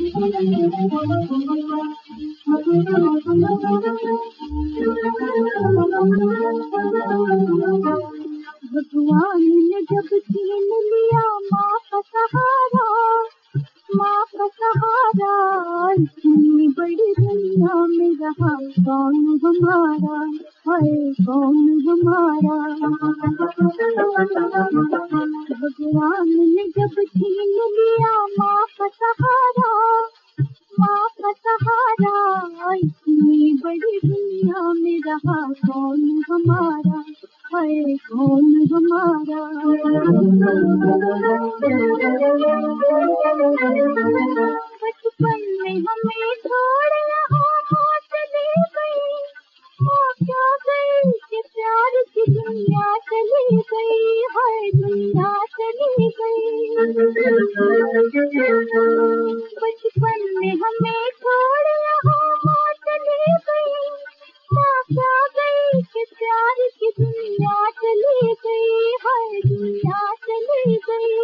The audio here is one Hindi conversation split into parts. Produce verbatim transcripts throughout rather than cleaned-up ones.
भगवान ने जब छीन लिया माँ का सहारा, माँ का सहारा, इतनी बड़ी दुनिया में रहा कौन हमारा, है कौन हमारा। भगवान ने जब छीन लिया माँ का सहारा, माँ का सहारा, इतनी बड़ी दुनिया में रहा कौन हमारा, है कौन हमारा। बचपन में हमें छोड़ यहाँ माँ चली गई, माँ क्या गई कि प्यार की दुनिया चली गई, है दुनिया चली गई। बचपन में हमें छोड़ यहाँ माँ चली गई, माँ क्या गई कि प्यार की दुनिया चली गई, है दुनिया चली गई।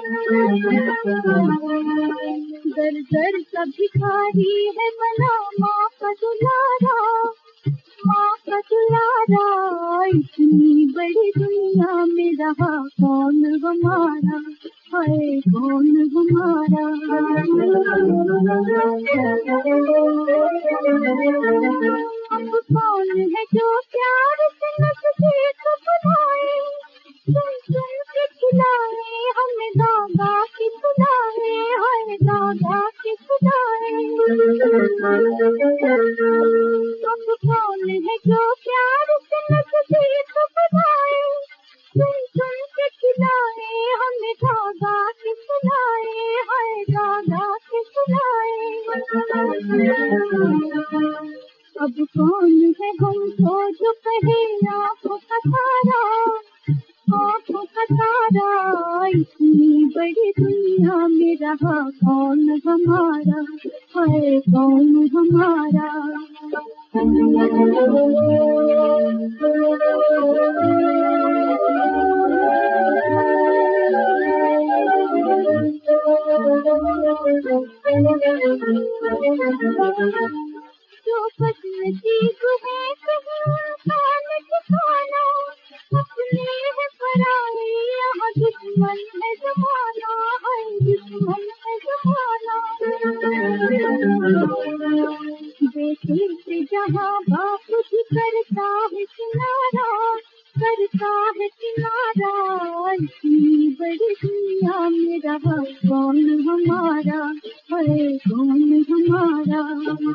दर दर का भिखारी है बना माँ का दुलारा, माँ का दुलारा, इतनी बड़ी दुनिया में रहा कौन हमारा, है कौन हमारा। अब कौन है जो प्यार से नजदीक बुलाए, सुन सुन के खिलाए हमें दादा की सुनाए, हाय दादा की सुनाए। अब कौन है जो प्यार से नजदीक बुलाए, सुन सुन के खिलाए हमें दादा की सुनाए, हाय दादा की सुनाए। अब कौन है हमको जो कहे आँखों का तारा, आँखों का तारा, इतनी बड़ी दुनिया में रहा कौन हमारा, है कौन हमारा। जो बदनसीब है कहीं इंसान ठिकाना, अपने है पराए यहाँ दुश्मन है जमाना, है दुश्मन है जमाना। बेटे से जहाँ बाप भी करता है किनारा, करता है किनारा, इतनी बड़ी दुनिया में रहा कौन हमारा, है कौन हमारा।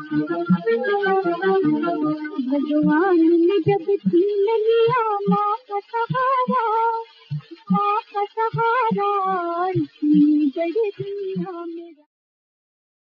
भगवान ने जब छीन लिया माँ का सहारा, माँ का सहारा, इतनी बड़ी दुनिया में